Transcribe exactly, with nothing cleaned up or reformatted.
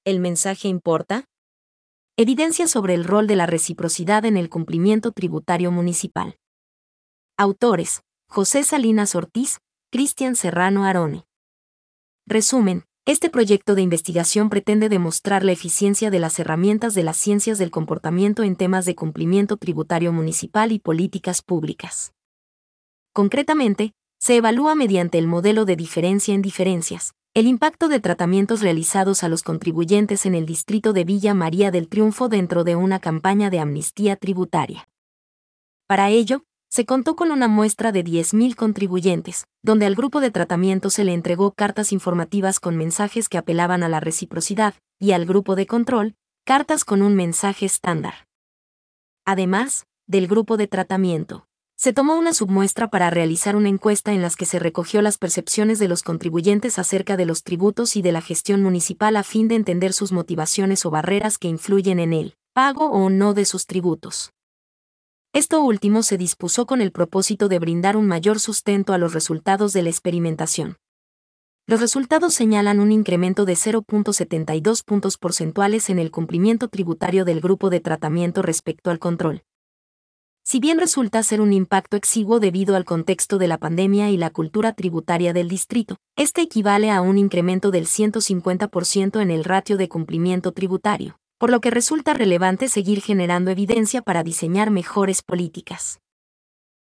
¿El mensaje importa? Evidencia sobre el rol de la reciprocidad en el cumplimiento tributario municipal. Autores: José Salinas Ortiz, Cristian Serrano Arone. Resumen: este proyecto de investigación pretende demostrar la eficiencia de las herramientas de las ciencias del comportamiento en temas de cumplimiento tributario municipal y políticas públicas. Concretamente, se evalúa mediante el modelo de diferencia en diferencias, el impacto de tratamientos realizados a los contribuyentes en el distrito de Villa María del Triunfo dentro de una campaña de amnistía tributaria. Para ello, se contó con una muestra de diez mil contribuyentes, donde al grupo de tratamiento se le entregó cartas informativas con mensajes que apelaban a la reciprocidad, y al grupo de control, cartas con un mensaje estándar. Además, del grupo de tratamiento, se tomó una submuestra para realizar una encuesta en las que se recogió las percepciones de los contribuyentes acerca de los tributos y de la gestión municipal a fin de entender sus motivaciones o barreras que influyen en el pago o no de sus tributos. Esto último se dispuso con el propósito de brindar un mayor sustento a los resultados de la experimentación. Los resultados señalan un incremento de cero punto setenta y dos puntos porcentuales en el cumplimiento tributario del grupo de tratamiento respecto al control. Si bien resulta ser un impacto exiguo debido al contexto de la pandemia y la cultura tributaria del distrito, este equivale a un incremento del ciento cincuenta por ciento en el ratio de cumplimiento tributario, por lo que resulta relevante seguir generando evidencia para diseñar mejores políticas.